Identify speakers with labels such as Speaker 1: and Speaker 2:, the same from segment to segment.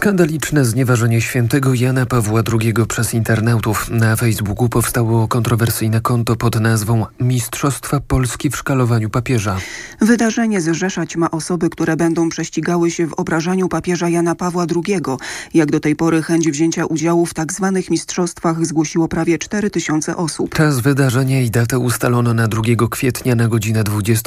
Speaker 1: Skandaliczne znieważenie świętego Jana Pawła II przez internautów. Na Facebooku powstało kontrowersyjne konto pod nazwą Mistrzostwa Polski w szkalowaniu papieża.
Speaker 2: Wydarzenie zrzeszać ma osoby, które będą prześcigały się w obrażaniu papieża Jana Pawła II. Jak do tej pory chęć wzięcia udziału w tzw. mistrzostwach zgłosiło prawie 4000 osób.
Speaker 1: Czas wydarzenia i datę ustalono na 2 kwietnia na godzinę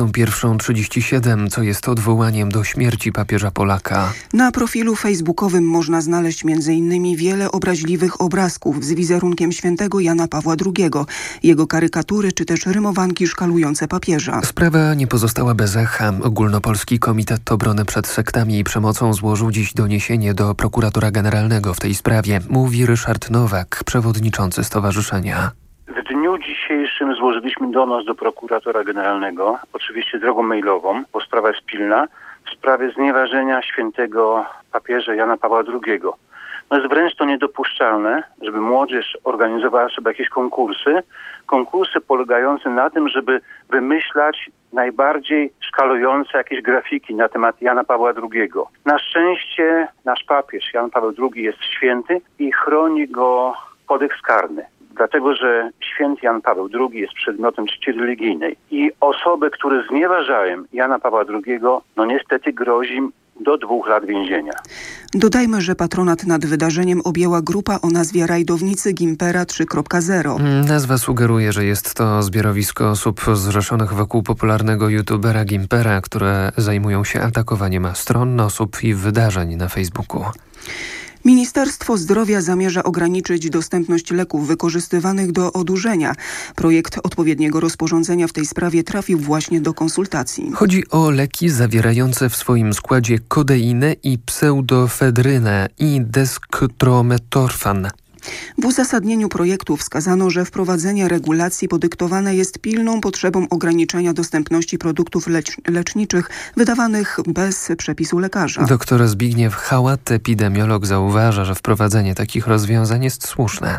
Speaker 1: 21:37, co jest odwołaniem do śmierci papieża Polaka.
Speaker 2: Na profilu facebookowym można znaleźć m.in. wiele obraźliwych obrazków z wizerunkiem świętego Jana Pawła II, jego karykatury czy też rymowanki szkalujące papieża.
Speaker 1: Sprawa nie pozostała bez echa. Ogólnopolski Komitet Obrony przed Sektami i Przemocą złożył dziś doniesienie do prokuratora generalnego w tej sprawie, mówi Ryszard Nowak, przewodniczący stowarzyszenia.
Speaker 3: W dniu dzisiejszym złożyliśmy donos do prokuratora generalnego, oczywiście drogą mailową, bo sprawa jest pilna, w sprawie znieważenia świętego papieża Jana Pawła II. No jest wręcz to niedopuszczalne, żeby młodzież organizowała sobie jakieś konkursy polegające na tym, żeby wymyślać najbardziej szkalujące jakieś grafiki na temat Jana Pawła II. Na szczęście nasz papież Jan Paweł II jest święty i chroni go kodeks karny. Dlatego, że święty Jan Paweł II jest przedmiotem czci religijnej i osoby, które znieważają Jana Pawła II, no niestety grozi do 2 lat więzienia.
Speaker 2: Dodajmy, że patronat nad wydarzeniem objęła grupa o nazwie Rajdownicy Gimpera 3.0.
Speaker 1: Nazwa sugeruje, że jest to zbiorowisko osób zrzeszonych wokół popularnego youtubera Gimpera, które zajmują się atakowaniem stron, osób i wydarzeń na Facebooku.
Speaker 2: Ministerstwo Zdrowia zamierza ograniczyć dostępność leków wykorzystywanych do odurzenia. Projekt odpowiedniego rozporządzenia w tej sprawie trafił właśnie do konsultacji.
Speaker 1: Chodzi o leki zawierające w swoim składzie kodeinę i pseudofedrynę i dextrometorfan.
Speaker 2: W uzasadnieniu projektu wskazano, że wprowadzenie regulacji podyktowane jest pilną potrzebą ograniczenia dostępności produktów leczniczych wydawanych bez przepisu lekarza.
Speaker 1: Doktor Zbigniew Hałat, epidemiolog, zauważa, że wprowadzenie takich rozwiązań jest słuszne.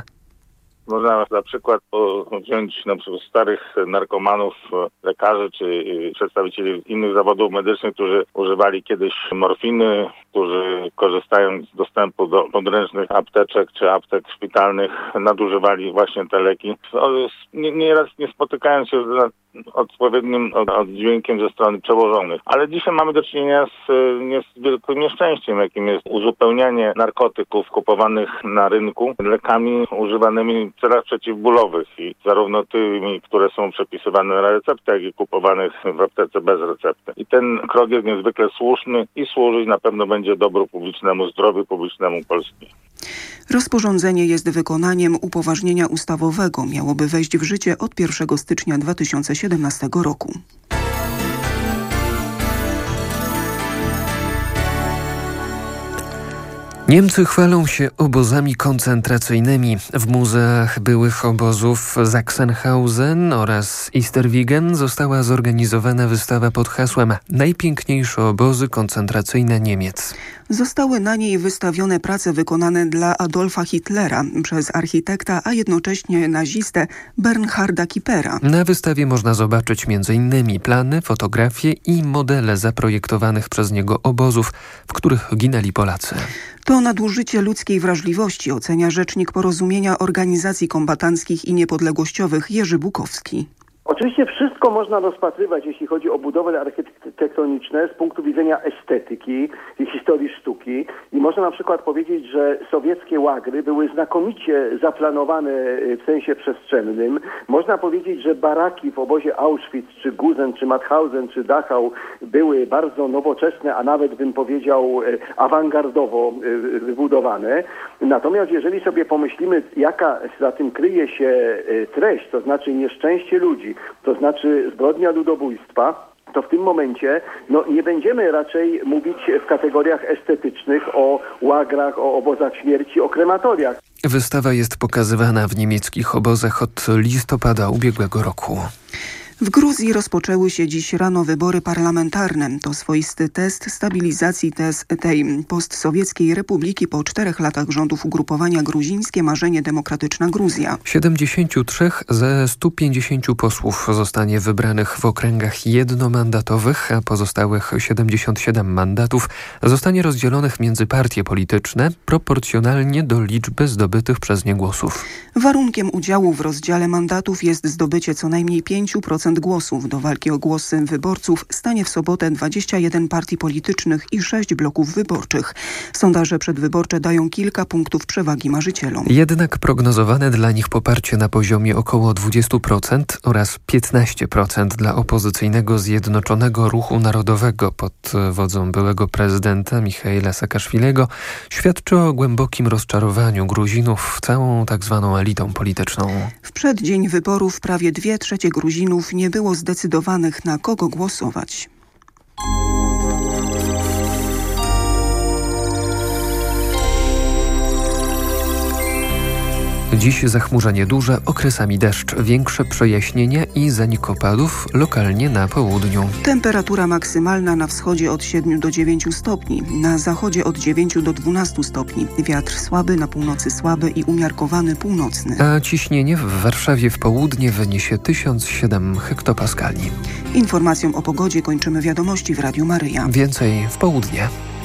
Speaker 4: Można na przykład wziąć na przykład starych narkomanów, lekarzy czy przedstawicieli innych zawodów medycznych, którzy używali kiedyś morfiny, którzy korzystając z dostępu do podręcznych apteczek czy aptek szpitalnych nadużywali właśnie te leki. Nieraz nie spotykając się z odpowiednim oddźwiękiem ze strony przełożonych. Ale dzisiaj mamy do czynienia z wielkim nieszczęściem, jakim jest uzupełnianie narkotyków kupowanych na rynku lekami używanymi w celach przeciwbólowych i zarówno tymi, które są przepisywane na receptę, jak i kupowanych w aptece bez recepty. I ten krok jest niezwykle słuszny i służyć na pewno będzie dobru publicznemu, zdrowiu publicznemu Polski.
Speaker 2: Rozporządzenie jest wykonaniem upoważnienia ustawowego. Miałoby wejść w życie od 1 stycznia 2017 roku.
Speaker 1: Niemcy chwalą się obozami koncentracyjnymi. W muzeach byłych obozów Sachsenhausen oraz Esterwigen została zorganizowana wystawa pod hasłem Najpiękniejsze obozy koncentracyjne Niemiec.
Speaker 2: Zostały na niej wystawione prace wykonane dla Adolfa Hitlera przez architekta, a jednocześnie nazistę Bernharda Kippera.
Speaker 1: Na wystawie można zobaczyć m.in. plany, fotografie i modele zaprojektowanych przez niego obozów, w których ginęli Polacy.
Speaker 2: To nadużycie ludzkiej wrażliwości, ocenia rzecznik Porozumienia Organizacji Kombatanckich i Niepodległościowych Jerzy Bukowski.
Speaker 5: Oczywiście wszystko można rozpatrywać, jeśli chodzi o budowle architektoniczne z punktu widzenia estetyki i historii sztuki. I można na przykład powiedzieć, że sowieckie łagry były znakomicie zaplanowane w sensie przestrzennym. Można powiedzieć, że baraki w obozie Auschwitz, czy Gusen, czy Mauthausen, czy Dachau były bardzo nowoczesne, a nawet bym powiedział awangardowo wybudowane. Natomiast jeżeli sobie pomyślimy, jaka za tym kryje się treść, to znaczy nieszczęście ludzi, to znaczy zbrodnia ludobójstwa, to w tym momencie nie będziemy raczej mówić w kategoriach estetycznych o łagrach, o obozach śmierci, o krematoriach.
Speaker 1: Wystawa jest pokazywana w niemieckich obozach od listopada ubiegłego roku.
Speaker 2: W Gruzji rozpoczęły się dziś rano wybory parlamentarne. To swoisty test stabilizacji tej postsowieckiej republiki po 4 latach rządów ugrupowania Gruzińskie Marzenie Demokratyczna Gruzja.
Speaker 1: 73 ze 150 posłów zostanie wybranych w okręgach jednomandatowych, a pozostałych 77 mandatów zostanie rozdzielonych między partie polityczne proporcjonalnie do liczby zdobytych przez nie głosów.
Speaker 2: Warunkiem udziału w rozdziale mandatów jest zdobycie co najmniej 5% głosów. Do walki o głosy wyborców stanie w sobotę 21 partii politycznych i 6 bloków wyborczych. Sondaże przedwyborcze dają kilka punktów przewagi marzycielom.
Speaker 1: Jednak prognozowane dla nich poparcie na poziomie około 20% oraz 15% dla opozycyjnego Zjednoczonego Ruchu Narodowego pod wodzą byłego prezydenta Michaila Saakaszwilego świadczy o głębokim rozczarowaniu Gruzinów całą tak zwaną elitą polityczną.
Speaker 2: W przeddzień wyborów prawie 2/3 Gruzinów nie było zdecydowanych, na kogo głosować.
Speaker 1: Dziś zachmurzenie duże, okresami deszcz, większe przejaśnienia i zanik opadów lokalnie na południu.
Speaker 2: Temperatura maksymalna na wschodzie od 7 do 9 stopni, na zachodzie od 9 do 12 stopni. Wiatr słaby, na północy słaby i umiarkowany północny.
Speaker 1: A ciśnienie w Warszawie w południe wyniesie 1007 hektopaskali.
Speaker 2: Informacją o pogodzie kończymy wiadomości w Radiu Maryja.
Speaker 1: Więcej w południe.